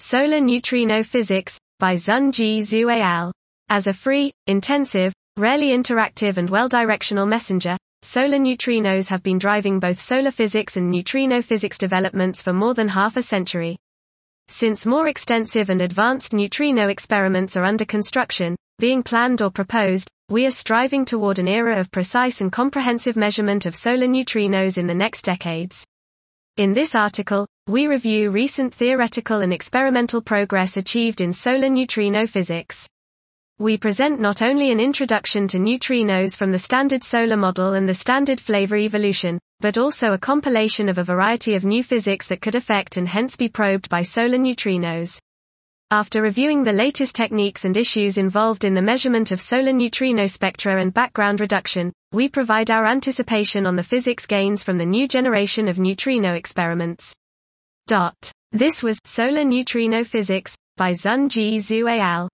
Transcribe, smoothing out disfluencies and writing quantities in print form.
Solar Neutrino Physics, by Xun-Ji Zhu et al. As a free, intensive, rarely interactive and well-directional messenger, solar neutrinos have been driving both solar physics and neutrino physics developments for more than half a century. Since more extensive and advanced neutrino experiments are under construction, being planned or proposed, we are striving toward an era of precise and comprehensive measurement of solar neutrinos in the next decades. In this article, we review recent theoretical and experimental progress achieved in solar neutrino physics. We present not only an introduction to neutrinos from the Standard Solar Model and the Standard Flavor evolution, but also a compilation of a variety of new physics that could affect and hence be probed by solar neutrinos. After reviewing the latest techniques and issues involved in the measurement of solar neutrino spectra and background reduction, we provide our anticipation on the physics gains from the new generation of neutrino experiments. This was Solar Neutrino Physics, by Xun-Ji Zhu et al.